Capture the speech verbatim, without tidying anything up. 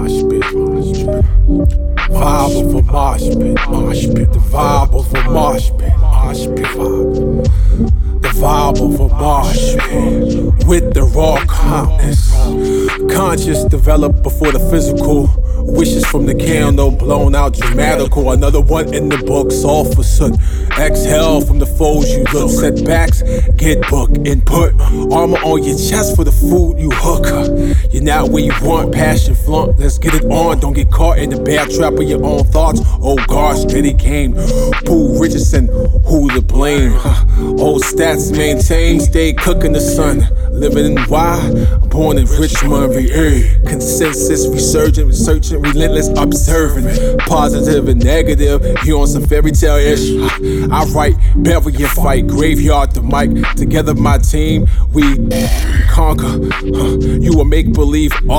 mosh pit, mosh pit. Vibe of a mosh pit, mosh pit. The vibe of a mosh pit, mosh pit vibe. The vibe of a mosh pit with the raw calmness. Conscious developed before the physical. Wishes from the candle blown out dramatical. Another one in the books, all for soot. Exhale from the foes you look. Setbacks, get book input. Armor on your chest for the food you hook. You're not where you want, passion flaunt. Let's get it on, don't get caught in the bad trap of your own thoughts. Oh gosh, steady game. Pooh Richardson, who to blame? Old stats maintain, stay cooking the sun. Living in Y, born in Richmond, V A. Consensus, resurgent, researching, relentless, observing. Positive and negative, you on some fairy tale ish. I write, bury and fight, graveyard the mic. Together my team, we conquer. You a make believe.